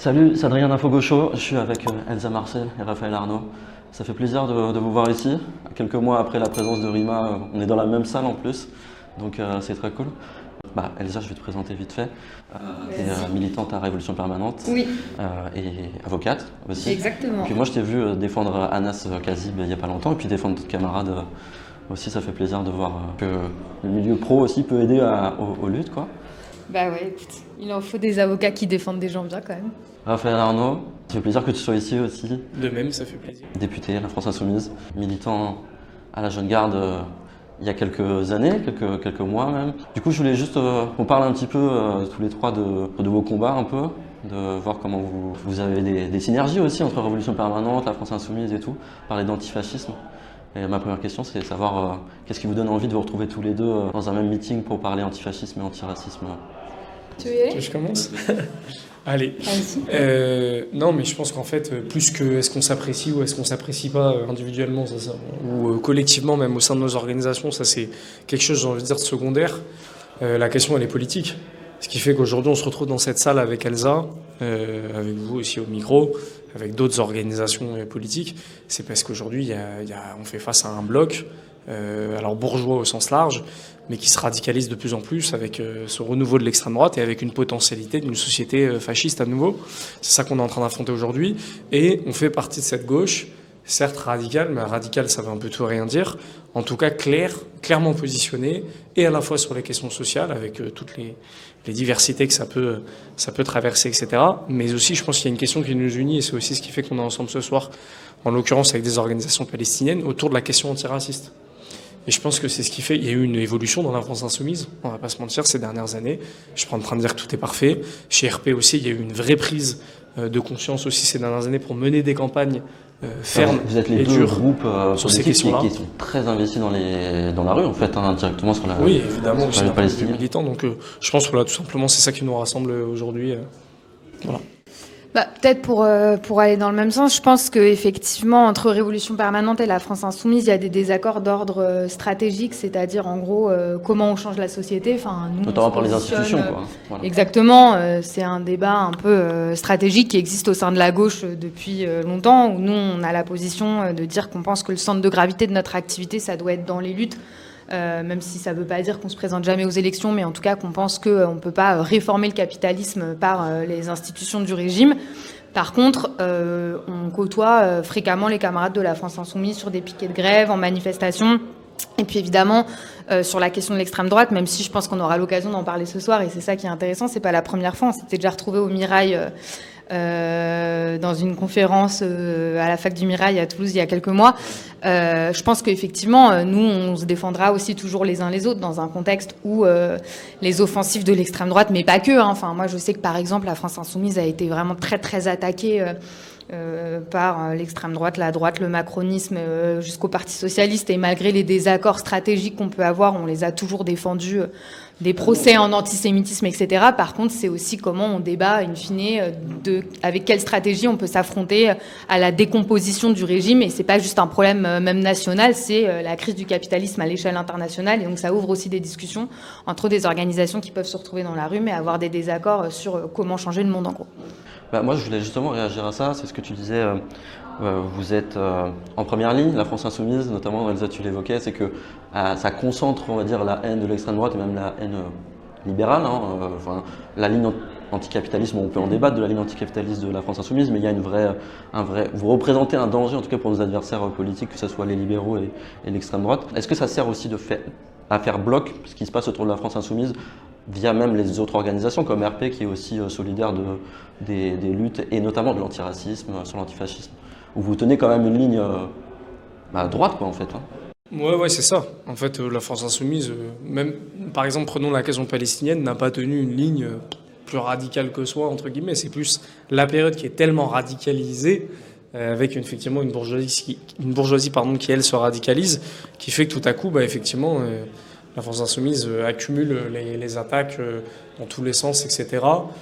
Salut, c'est Adrien d'Info Gaucho, je suis avec Elsa Marcel et Raphaël Arnaud. Ça fait plaisir de vous voir ici. Quelques mois après la présence de Rima, on est dans la même salle en plus, donc c'est très cool. Elsa, je vais te présenter vite fait. Tu es militante à Révolution Permanente. Oui. Et avocate aussi. Exactement. Puis moi, je t'ai vu défendre Anas Kazib il n'y a pas longtemps, et puis défendre d'autres camarades aussi. Ça fait plaisir de voir que le milieu pro aussi peut aider aux luttes, quoi. Bah ouais, écoute, il en faut des avocats qui défendent des gens bien quand même. Raphaël Arnaud, ça fait plaisir que tu sois ici aussi. De même, ça fait plaisir. Député à la France Insoumise, militant à la Jeune Garde il y a quelques années, quelques mois même. Du coup, je voulais juste qu'on parle un petit peu tous les trois de vos combats un peu, de voir comment vous avez des synergies aussi entre Révolution Permanente, la France Insoumise et tout, parler d'antifascisme. Et ma première question, c'est de savoir qu'est-ce qui vous donne envie de vous retrouver tous les deux dans un même meeting pour parler antifascisme et antiracisme. Tu veux y aller ? Je commence. Allez. Non, mais je pense qu'en fait, plus que est-ce qu'on s'apprécie ou est-ce qu'on s'apprécie pas individuellement, ou collectivement, même au sein de nos organisations, ça c'est quelque chose, j'ai envie de dire, de secondaire. La question, elle est politique. Ce qui fait qu'aujourd'hui, on se retrouve dans cette salle avec Elsa, avec vous aussi au micro, avec d'autres organisations politiques. C'est parce qu'aujourd'hui, on fait face à un bloc, alors bourgeois au sens large, mais qui se radicalise de plus en plus avec ce renouveau de l'extrême droite et avec une potentialité d'une société fasciste à nouveau. C'est ça qu'on est en train d'affronter aujourd'hui. Et on fait partie de cette gauche, certes radicale, mais radicale, ça veut un peu tout et rien dire. En tout cas, clairement positionnée, et à la fois sur les questions sociales, avec toutes les diversités que ça peut traverser, etc. Mais aussi, je pense qu'il y a une question qui nous unit, et c'est aussi ce qui fait qu'on est ensemble ce soir, en l'occurrence avec des organisations palestiniennes, autour de la question antiraciste. Et je pense que c'est ce qui fait. Il y a eu une évolution dans la France Insoumise, on va pas se mentir, ces dernières années. Je suis pas en train de dire que tout est parfait. Chez RP aussi, il y a eu une vraie prise de conscience aussi ces dernières années pour mener des campagnes fermes vous êtes les et deux dures groupes sur ces politiques questions-là. qui sont très investis dans la rue, en fait, directement sur la Oui, évidemment, aussi les d'un point de vue Palestiniens. militant. Donc je pense que voilà, tout simplement, c'est ça qui nous rassemble aujourd'hui. Voilà. Peut-être pour aller dans le même sens, je pense qu'effectivement, entre Révolution Permanente et la France Insoumise, il y a des désaccords d'ordre stratégique, c'est-à-dire en gros comment on change la société. Enfin, nous, Notamment par les institutions, quoi. Voilà. Exactement, c'est un débat un peu stratégique qui existe au sein de la gauche depuis longtemps, où nous, on a la position de dire qu'on pense que le centre de gravité de notre activité, ça doit être dans les luttes. Même si ça ne veut pas dire qu'on se présente jamais aux élections, mais en tout cas qu'on pense qu'on ne peut pas réformer le capitalisme par les institutions du régime. Par contre, on côtoie fréquemment les camarades de la France Insoumise sur des piquets de grève, en manifestation. Et puis évidemment, sur la question de l'extrême droite, même si je pense qu'on aura l'occasion d'en parler ce soir, et c'est ça qui est intéressant, c'est pas la première fois, on s'était déjà retrouvés au Mirail dans une conférence à la fac du Mirail à Toulouse il y a quelques mois. Je pense qu'effectivement, nous, on se défendra aussi toujours les uns les autres dans un contexte où les offensives de l'extrême droite, mais pas que. Enfin, moi, je sais que par exemple, la France Insoumise a été vraiment très très attaquée par l'extrême droite, la droite, le macronisme, jusqu'au Parti socialiste. Et malgré les désaccords stratégiques qu'on peut avoir, on les a toujours défendus. Des procès en antisémitisme, etc. Par contre, c'est aussi comment on débat, in fine, avec quelle stratégie on peut s'affronter à la décomposition du régime. Et c'est pas juste un problème même national, c'est la crise du capitalisme à l'échelle internationale. Et donc, ça ouvre aussi des discussions entre des organisations qui peuvent se retrouver dans la rue, mais avoir des désaccords sur comment changer le monde, en gros. Moi, je voulais justement réagir à ça. C'est ce que tu disais. Vous êtes en première ligne, la France Insoumise, notamment, Elsa, tu l'évoquais, c'est que ça concentre, on va dire, la haine de l'extrême droite et même la haine libérale. La ligne anticapitaliste, on peut en débattre de la ligne anticapitaliste de la France Insoumise, mais il y a vous représentez un danger, en tout cas pour nos adversaires politiques, que ce soit les libéraux et l'extrême droite. Est-ce que ça sert aussi à faire bloc ce qui se passe autour de la France Insoumise via même les autres organisations comme RP qui est aussi solidaire des luttes et notamment de l'antiracisme, sur l'antifascisme, où vous tenez quand même une ligne droite, quoi, en fait. Ouais, c'est ça. En fait, la France Insoumise, même, par exemple, prenons la question palestinienne, n'a pas tenu une ligne plus radicale que soi, entre guillemets. C'est plus la période qui est tellement radicalisée, avec effectivement une bourgeoisie qui, elle, se radicalise, qui fait que tout à coup, effectivement, la France Insoumise accumule les attaques dans tous les sens, etc.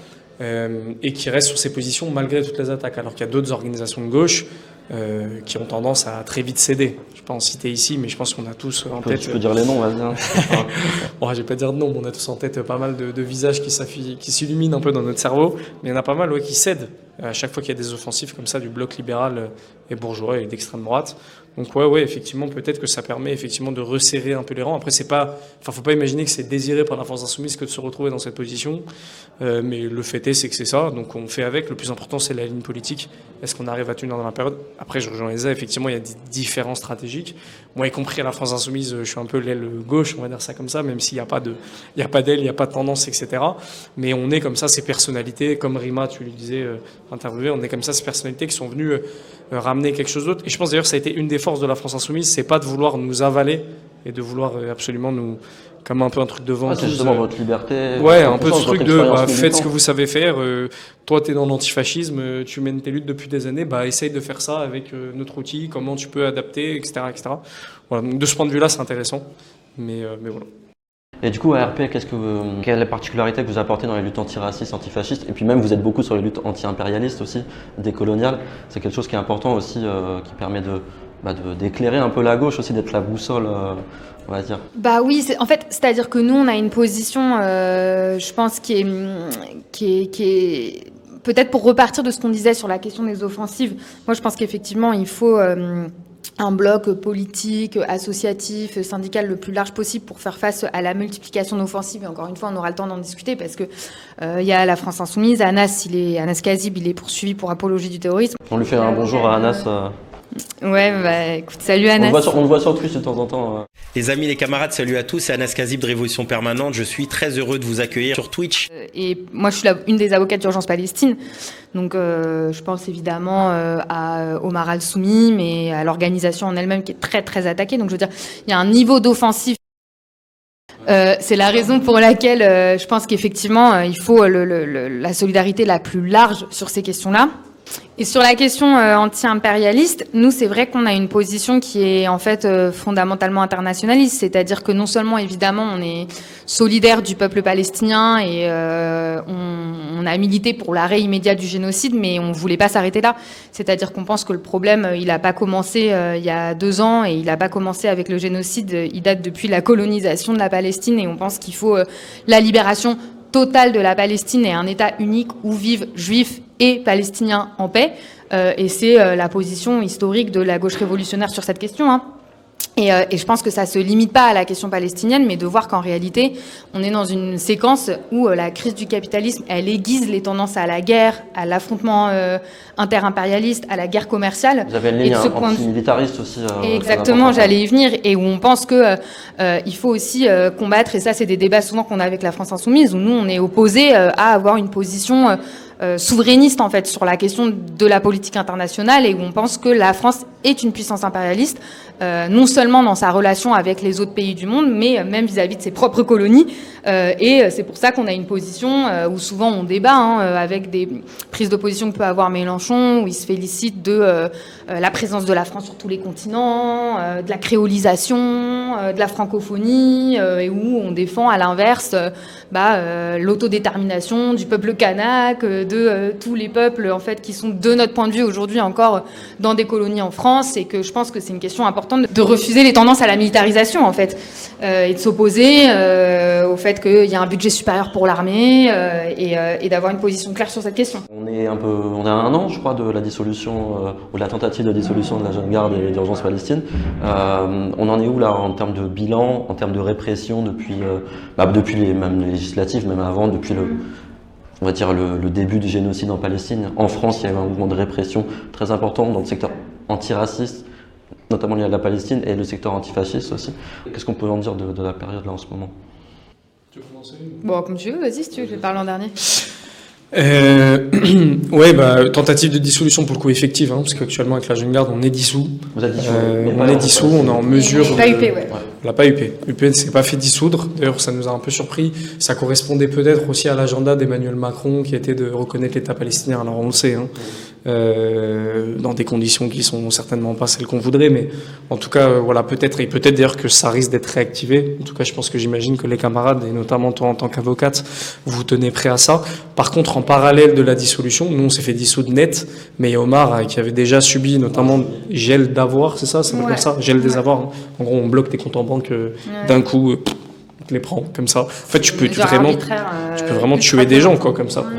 Et qui reste sur ses positions malgré toutes les attaques, alors qu'il y a d'autres organisations de gauche qui ont tendance à très vite céder. Je ne vais pas en citer ici, mais je pense qu'on a tous en tête... Tu peux dire les noms, vas-y. Bon, je ne vais pas dire de nom, mais on a tous en tête pas mal de visages qui s'illuminent un peu dans notre cerveau, mais il y en a pas mal qui cèdent à chaque fois qu'il y a des offensives comme ça du bloc libéral et bourgeois et d'extrême droite. Donc ouais, effectivement, peut-être que ça permet effectivement de resserrer un peu les rangs. Après, faut pas imaginer que c'est désiré par la France insoumise que de se retrouver dans cette position. Mais le fait est, c'est que c'est ça. Donc on fait avec. Le plus important, c'est la ligne politique. Est-ce qu'on arrive à tenir dans la période? Après, je rejoins Elsa. Effectivement, il y a des différences stratégiques. Moi, y compris à la France insoumise, je suis un peu l'aile gauche, on va dire ça comme ça, même s'il n'y a pas d'aile, il n'y a pas de tendance, etc. Mais on est comme ça, ces personnalités, comme Rima, tu lui disais, interviewé, on est comme ça, ces personnalités qui sont venues ramener quelque chose d'autre. Et je pense d'ailleurs que ça a été une des forces de la France insoumise, c'est pas de vouloir nous avaler et de vouloir absolument nous, comme un peu un truc de vent. C'est justement votre liberté. Ouais, un peu ce truc de faites ce que vous savez faire. Toi, t'es dans l'antifascisme, tu mènes tes luttes depuis des années, essaye de faire ça avec notre outil, comment tu peux adapter, etc., etc. Voilà, donc de ce point de vue-là, c'est intéressant. Mais voilà. Et du coup, ARP, quelle est la particularité que vous apportez dans les luttes antiracistes, antifascistes? Et puis même, vous êtes beaucoup sur les luttes anti-impérialistes aussi, décoloniales. C'est quelque chose qui est important aussi, qui permet d'éclairer un peu la gauche aussi, d'être la boussole, on va dire. Oui, c'est-à-dire que nous, on a une position, je pense, qui est peut-être pour repartir de ce qu'on disait sur la question des offensives. Moi, je pense qu'effectivement, il faut un bloc politique, associatif, syndical le plus large possible pour faire face à la multiplication d'offensives. Et encore une fois, on aura le temps d'en discuter parce que il y a la France insoumise. Anas Kazib, il est poursuivi pour apologie du terrorisme. On lui fait un bonjour à Anas. Ouais, écoute, salut Anas. On le voit sur Twitch de temps en temps. Les amis, les camarades, salut à tous, c'est Anas Kazib de Révolution Permanente. Je suis très heureux de vous accueillir sur Twitch. Et moi, je suis une des avocates d'Urgence Palestine. Donc, je pense évidemment à Omar Al-Soumi, mais à l'organisation en elle-même qui est très, très attaquée. Donc, je veux dire, il y a un niveau d'offensive. C'est la raison pour laquelle je pense qu'effectivement, il faut la solidarité la plus large sur ces questions-là. Et sur la question anti-impérialiste, nous, c'est vrai qu'on a une position qui est en fait fondamentalement internationaliste, c'est-à-dire que non seulement, évidemment, on est solidaire du peuple palestinien et on a milité pour l'arrêt immédiat du génocide, mais on voulait pas s'arrêter là. C'est-à-dire qu'on pense que le problème, il n'a pas commencé il y a 2 ans et il n'a pas commencé avec le génocide, il date depuis la colonisation de la Palestine et on pense qu'il faut la libération totale de la Palestine et un État unique où vivent juifs et palestiniens en paix. Et c'est la position historique de la gauche révolutionnaire sur cette question. Hein. Et je pense que ça se limite pas à la question palestinienne, mais de voir qu'en réalité, on est dans une séquence où la crise du capitalisme, elle aiguise les tendances à la guerre, à l'affrontement inter-impérialiste, à la guerre commerciale. Vous avez une ligne anti-militariste aussi. Exactement, j'allais y venir, et où on pense que il faut aussi combattre, et ça c'est des débats souvent qu'on a avec la France insoumise, où nous on est opposés à avoir une position souverainiste en fait sur la question de la politique internationale et où on pense que la France est une puissance impérialiste, non seulement dans sa relation avec les autres pays du monde, mais même vis-à-vis de ses propres colonies. Et c'est pour ça qu'on a une position où souvent on débat avec des prises d'opposition que peut avoir Mélenchon, où il se félicite de la présence de la France sur tous les continents, de la créolisation, de la francophonie, et où on défend à l'inverse l'autodétermination du peuple kanak, de tous les peuples en fait qui sont de notre point de vue aujourd'hui encore dans des colonies en France, et que je pense que c'est une question importante de refuser les tendances à la militarisation en fait, et de s'opposer au fait qu'il y a un budget supérieur pour l'armée et d'avoir une position claire sur cette question. On est à 1 an, je crois, de la dissolution ou de la tentative de dissolution de la Jeune Garde et d'Urgence Palestine. On en est où là en termes de bilan, en termes de répression depuis même les législatives, même avant, depuis on va dire le début du génocide en Palestine. En France, il y a eu un mouvement de répression très important dans le secteur antiraciste, notamment lié à la Palestine, et le secteur antifasciste aussi. Qu'est-ce qu'on peut en dire de la période là en ce moment? Tu veux commencer? Bon, comme tu veux, vas-y si tu veux, je vais parler en dernier. Tentative de dissolution pour le coup effective, parce qu'actuellement avec la Jeune Garde on est dissous. Vous êtes dissous? On est dissous, on est en mesure. Pas UP, ouais. On l'a pas UP. UP ne s'est pas fait dissoudre. D'ailleurs, ça nous a un peu surpris. Ça correspondait peut-être aussi à l'agenda d'Emmanuel Macron qui était de reconnaître l'État palestinien. Alors on le sait, dans des conditions qui sont certainement pas celles qu'on voudrait, mais en tout cas, peut-être d'ailleurs que ça risque d'être réactivé. En tout cas, j'imagine que les camarades, et notamment toi en tant qu'avocate, vous tenez prêt à ça. Par contre, en parallèle de la dissolution, nous on s'est fait dissoudre net, mais il y a Omar qui avait déjà subi notamment gel d'avoirs, c'est ça, comme ça, gel des avoirs. En gros, on bloque tes comptes en banque d'un coup, on te les prend comme ça. En fait, tu peux vraiment tuer des gens, quoi, comme ça.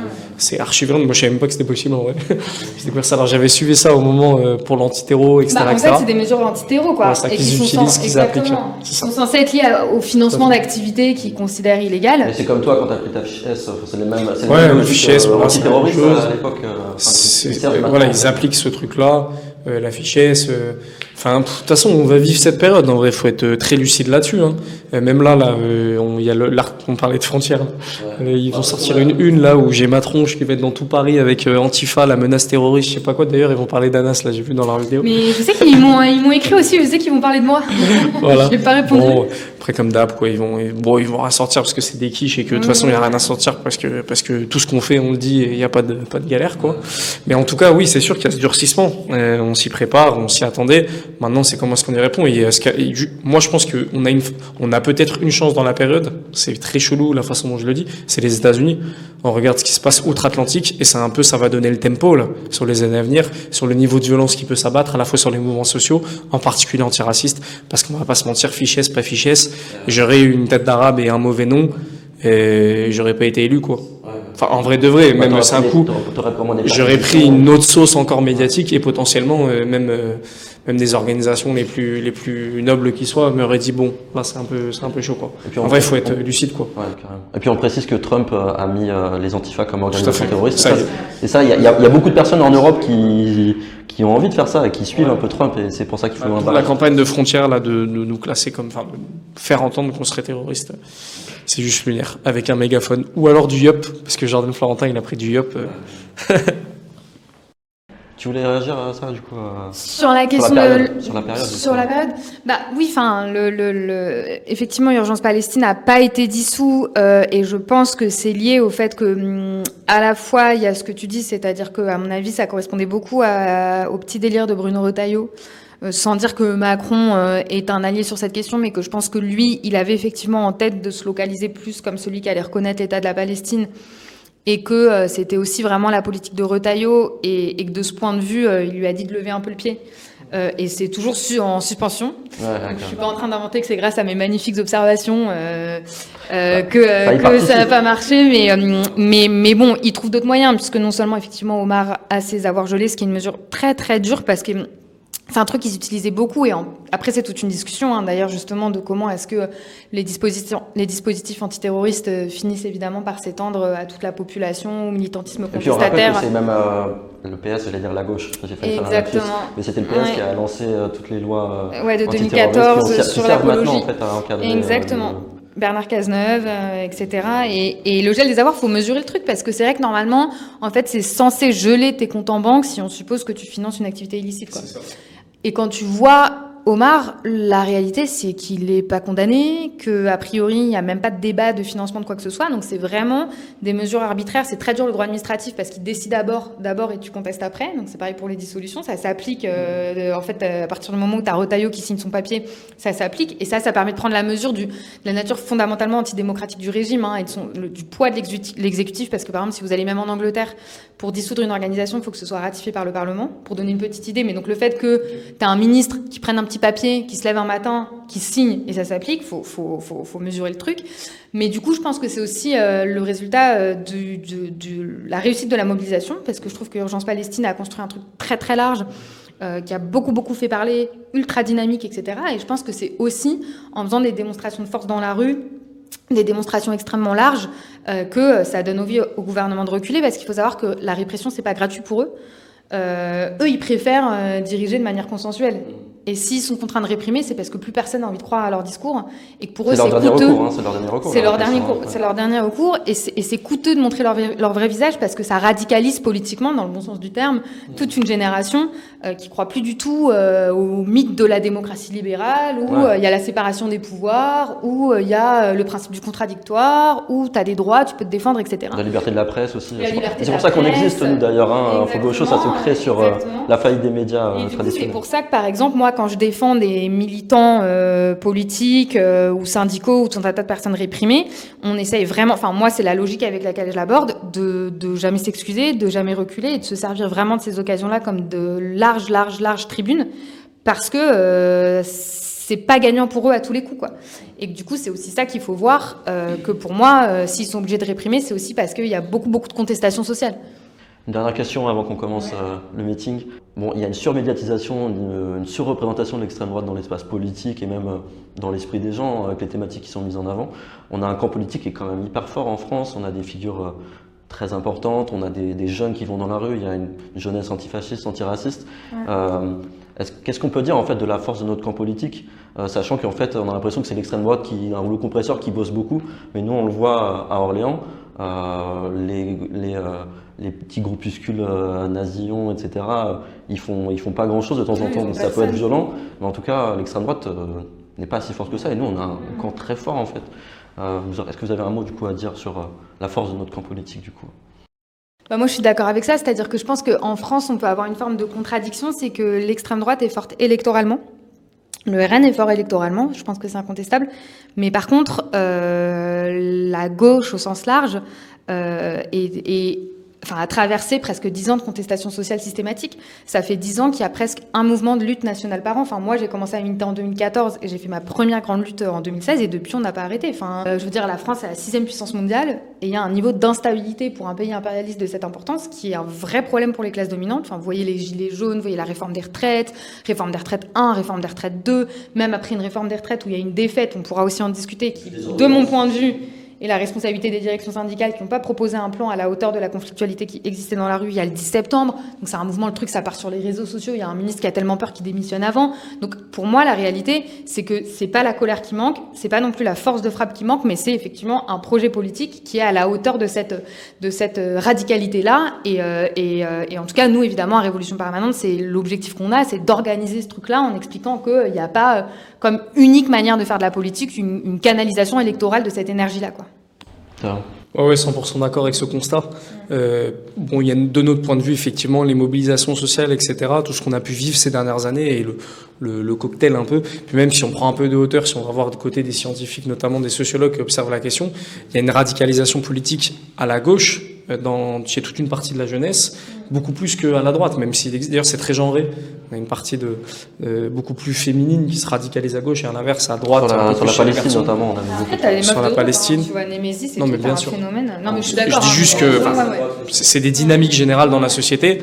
c'est archi violent. Moi, je savais même pas que c'était possible, en vrai. J'ai découvert ça. Alors, j'avais suivi ça au moment pour l'antiterreau, etc. En fait, c'est des mesures antiterreau, quoi. Ouais, ça qu'ils utilisent, qu'ils appliquent. Qui sont censées être liées au financement d'activités qu'ils considèrent illégales. Mais c'est comme toi, quand tu as pris ta fiche S, c'est les mêmes. Ouais, le fiche S, antiterroriste à l'époque. Voilà, ils appliquent ce truc-là, la fiche S. Enfin, de toute façon, on va vivre cette période. En vrai, il faut être très lucide là-dessus. Hein. Même là, il y a on parlait de frontières. Ouais. Ils vont sortir une là où j'ai ma tronche qui va être dans tout Paris avec Antifa, la menace terroriste, je sais pas quoi. D'ailleurs, ils vont parler d'Anas, là, j'ai vu dans leur vidéo. Mais je sais qu'ils m'ont écrit aussi, je sais qu'ils vont parler de moi. Voilà. J'ai pas répondu. Bon, après, comme d'hab, quoi, ils vont rien sortir parce que c'est des quiches et que de toute façon, il y a rien à sortir parce que tout ce qu'on fait, on le dit et il n'y a pas de galère, quoi. Mais en tout cas, oui, c'est sûr qu'il y a ce durcissement. On s'y prépare, on s'y attendait. Maintenant, c'est comment est-ce qu'on y répond. Moi, je pense qu'on a peut-être une chance dans la période. C'est très chelou la façon dont je le dis. C'est les États-Unis. On regarde ce qui se passe outre-Atlantique et ça va donner le tempo là, sur les années à venir, sur le niveau de violence qui peut s'abattre, à la fois sur les mouvements sociaux, en particulier antiracistes, parce qu'on va pas se mentir, fichesse, pas fichesse. J'aurais eu une tête d'arabe et un mauvais nom, et j'aurais pas été élu, quoi. Enfin, en vrai de vrai, même c'est un coup. J'aurais pris une autre sauce encore médiatique et potentiellement même des organisations les plus nobles qui soient m'auraient dit bon, là c'est un peu chaud, quoi. En vrai, il faut être lucide, quoi. Ouais, carrément. Et puis on précise que Trump a mis les Antifa comme organisation terroriste. Ça, et ça, il y a beaucoup de personnes en Europe qui ont envie de faire ça et qui suivent un peu Trump, et c'est pour ça qu'il faut pour la campagne de frontières là, de nous classer comme, enfin, de faire entendre qu'on serait terroriste. C'est juste lunaire, avec un mégaphone. Ou alors du yup, parce que Jordan Florentin, il a pris du yup. Tu voulais réagir à ça, du coup sur la question sur la période. Sur la période. Bah oui, enfin, effectivement, Urgence Palestine n'a pas été dissous, et je pense que c'est lié au fait que, à la fois, il y a ce que tu dis, c'est-à-dire que, à mon avis, ça correspondait beaucoup au petit délire de Bruno Retailleau. Sans dire que Macron est un allié sur cette question, mais que je pense que lui, il avait effectivement en tête de se localiser plus comme celui qui allait reconnaître l'État de la Palestine, et que c'était aussi vraiment la politique de Retailleau, et que de ce point de vue, il lui a dit de lever un peu le pied. Et c'est toujours en suspension. Ouais, donc, je suis pas en train d'inventer que c'est grâce à mes magnifiques observations que ça n'a pas marché, mais bon, il trouve d'autres moyens, puisque non seulement effectivement Omar a ses avoirs gelés, ce qui est une mesure très très dure, parce que c'est un truc qu'ils utilisaient beaucoup, et après c'est toute une discussion, d'ailleurs, justement, de comment est-ce que les dispositifs antiterroristes finissent évidemment par s'étendre à toute la population, au militantisme contestataire. Et puis on rappelle que c'est même le PS, j'allais dire la gauche, j'ai failli faire un lapsus, mais c'était le PS qui a lancé toutes les lois de 2014 sur l'apologie. Maintenant, en fait, à encadrer. Exactement. Bernard Cazeneuve, etc. Et le gel des avoirs, faut mesurer le truc, parce que c'est vrai que normalement, en fait, c'est censé geler tes comptes en banque si on suppose que tu finances une activité illicite, quoi. Et quand tu vois Omar, la réalité, c'est qu'il n'est pas condamné, qu'a priori, il n'y a même pas de débat de financement de quoi que ce soit. Donc, c'est vraiment des mesures arbitraires. C'est très dur, le droit administratif, parce qu'il décide d'abord et tu contestes après. Donc, c'est pareil pour les dissolutions. Ça s'applique, en fait, à partir du moment où tu as Retailleau qui signe son papier, ça s'applique. Et ça permet de prendre la mesure de la nature fondamentalement antidémocratique du régime, et du poids de l'exécutif. Parce que, par exemple, si vous allez même en Angleterre, pour dissoudre une organisation, il faut que ce soit ratifié par le Parlement, pour donner une petite idée. Mais donc, le fait que tu as un ministre qui prenne un petit papier, qui se lève un matin, qui signe, et ça s'applique, faut mesurer le truc. Mais du coup, je pense que c'est aussi le résultat de la réussite de la mobilisation, parce que je trouve que Urgence Palestine a construit un truc très très large, qui a beaucoup fait parler, ultra dynamique, etc. Et je pense que c'est aussi en faisant des démonstrations de force dans la rue, des démonstrations extrêmement larges, que ça donne envie au gouvernement de reculer, parce qu'il faut savoir que la répression, c'est pas gratuit pour eux. Eux, ils préfèrent diriger de manière consensuelle. Et s'ils sont contraints de réprimer, c'est parce que plus personne n'a envie de croire à leur discours, et que pour eux, c'est coûteux. C'est leur dernier recours, et c'est coûteux de montrer leur vrai visage, parce que ça radicalise politiquement, dans le bon sens du terme, toute une génération qui croit plus du tout au mythe de la démocratie libérale, où il y a la séparation des pouvoirs, où il y a le principe du contradictoire, où tu as des droits, tu peux te défendre, etc. La liberté de la presse aussi. C'est pour ça qu'on existe, nous, d'ailleurs. Info Gaucho, ça se crée sur la faillite des médias traditionnels. C'est pour ça que, par exemple, moi, quand je défends des militants politiques ou syndicaux ou tout un tas de personnes réprimées, on essaye vraiment, enfin moi c'est la logique avec laquelle je l'aborde, de jamais s'excuser, de jamais reculer, et de se servir vraiment de ces occasions-là comme de larges tribunes, parce que c'est pas gagnant pour eux à tous les coups, quoi. Et que du coup, c'est aussi ça qu'il faut voir, que pour moi, s'ils sont obligés de réprimer, c'est aussi parce qu'il y a beaucoup de contestations sociales. Une dernière question avant qu'on commence le meeting. Bon, il y a une surmédiatisation, une surreprésentation de l'extrême droite dans l'espace politique et même dans l'esprit des gens avec les thématiques qui sont mises en avant. On a un camp politique qui est quand même hyper fort en France, on a des figures très importantes, on a des jeunes qui vont dans la rue, il y a une jeunesse antifasciste, antiraciste. Qu'est-ce qu'on peut dire en fait de la force de notre camp politique, sachant qu'en fait on a l'impression que c'est l'extrême droite qui a un rouleau compresseur qui bosse beaucoup, mais nous on le voit à Orléans, les petits groupuscules nazillons, etc. Ils font pas grand chose de temps en temps, ça peut être violent, mais en tout cas l'extrême droite n'est pas si forte que ça, et nous on a un camp très fort en fait. Est-ce que vous avez un mot du coup à dire sur la force de notre camp politique du coup? Bah moi je suis d'accord avec ça, c'est-à-dire que je pense qu'en France on peut avoir une forme de contradiction, c'est que l'extrême droite est forte électoralement, le RN est fort électoralement, je pense que c'est incontestable, mais par contre la gauche au sens large a traversé presque 10 ans de contestation sociale systématique. Ça fait 10 ans qu'il y a presque un mouvement de lutte nationale par an. Enfin, moi, j'ai commencé à militer en 2014 et j'ai fait ma première grande lutte en 2016 et depuis, on n'a pas arrêté. Enfin, je veux dire, la France est la 6e puissance mondiale et il y a un niveau d'instabilité pour un pays impérialiste de cette importance qui est un vrai problème pour les classes dominantes. Enfin, vous voyez les gilets jaunes, vous voyez la réforme des retraites 1, réforme des retraites 2, même après une réforme des retraites où il y a une défaite, on pourra aussi en discuter, qui, de mon point de vue, et la responsabilité des directions syndicales qui n'ont pas proposé un plan à la hauteur de la conflictualité qui existait dans la rue il y a le 10 septembre. Donc c'est un mouvement, le truc, ça part sur les réseaux sociaux. Il y a un ministre qui a tellement peur qu'il démissionne avant. Donc pour moi, la réalité, c'est que c'est pas la colère qui manque, c'est pas non plus la force de frappe qui manque, mais c'est effectivement un projet politique qui est à la hauteur de cette radicalité-là. Et en tout cas, nous, évidemment, à Révolution Permanente, c'est l'objectif qu'on a, c'est d'organiser ce truc-là en expliquant qu'il n'y a pas, comme unique manière de faire de la politique, une canalisation électorale de cette énergie-là, quoi. Ouais, 100% d'accord avec ce constat. Bon, il y a de notre point de vue, effectivement, les mobilisations sociales, etc., tout ce qu'on a pu vivre ces dernières années et le cocktail un peu. Puis même si on prend un peu de hauteur, si on va voir du côté des scientifiques, notamment des sociologues qui observent la question, il y a une radicalisation politique à la gauche, chez toute une partie de la jeunesse, beaucoup plus qu'à la droite, même si d'ailleurs c'est très genré. On a une partie beaucoup plus féminine qui se radicalise à gauche et à l'inverse à droite. Sur la Palestine notamment, on a vu beaucoup. Sur la Palestine. Tu vois, Némésis, c'est non, mais bien un sûr. phénomène. Non, mais je suis d'accord. Je dis juste que c'est des dynamiques générales dans la société.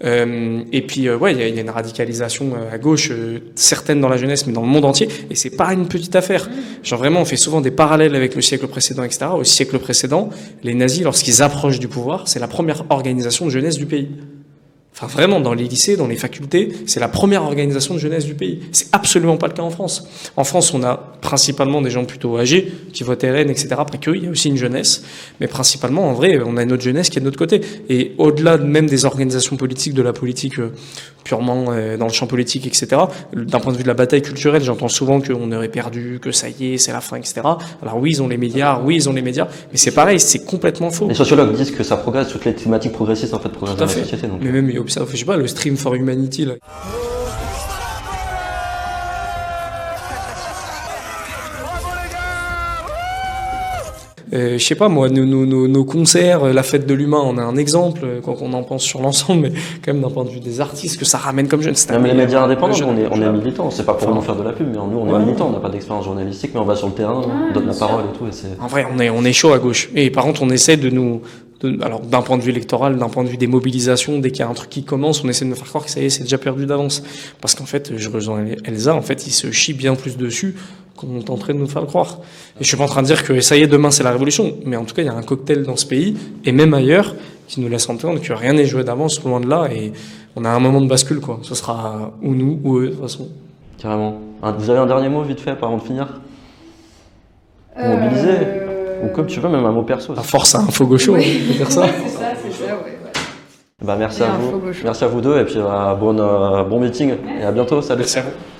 Et puis, il y a une radicalisation à gauche, certaine dans la jeunesse, mais dans le monde entier. Et c'est pas une petite affaire. Genre vraiment, on fait souvent des parallèles avec le siècle précédent, etc. Au siècle précédent, les nazis, lorsqu'ils approchent du pouvoir, c'est la première organisation de jeunesse du pays. Enfin, vraiment, dans les lycées, dans les facultés, c'est la première organisation de jeunesse du pays. C'est absolument pas le cas en France. En France, on a principalement des gens plutôt âgés, qui votent RN, etc. Après qu'eux, il y a aussi une jeunesse. Mais principalement, en vrai, on a notre jeunesse qui est de notre côté. Et au-delà même des organisations politiques, de la politique purement dans le champ politique, etc., d'un point de vue de la bataille culturelle, j'entends souvent qu'on aurait perdu, que ça y est, c'est la fin, etc. Alors oui, ils ont les médias, mais c'est pareil, c'est complètement faux. Les sociologues disent que ça progresse, toutes les thématiques progressistes en fait progressent dans la société. Donc. Mais même, je sais pas, le Stream for Humanity, là. Je sais pas moi, nos concerts, la fête de l'humain, on a un exemple, quand on en pense sur l'ensemble, mais quand même d'un point de vue des artistes, que ça ramène comme jeune. Même les médias indépendants, on est militants, c'est pas pour nous faire de la pub, mais nous on est militants, on n'a pas d'expérience journalistique, mais on va sur le terrain, on donne la parole et tout. Et c'est... En vrai, on est chaud à gauche. Et par contre, on essaie alors d'un point de vue électoral, d'un point de vue des mobilisations, dès qu'il y a un truc qui commence, on essaie de me faire croire que ça y est, c'est déjà perdu d'avance. Parce qu'en fait, je rejoins Elsa, en fait, il se chie bien plus dessus qu'on est en train de nous faire le croire. Et je suis pas en train de dire que ça y est, demain c'est la révolution, mais en tout cas, il y a un cocktail dans ce pays, et même ailleurs, qui nous laisse entendre que rien n'est joué d'avance, loin de là, et on a un moment de bascule, quoi. Ce sera ou nous, ou eux, de toute façon. Carrément. Vous avez un dernier mot, vite fait, avant de finir? Mobiliser. Ou comme tu veux, même un mot perso. La force à Info Gaucho, on peut dire ça. C'est ça, ouais. Merci à vous. Merci à vous deux, et puis bon meeting, et à bientôt, salut. Merci à vous.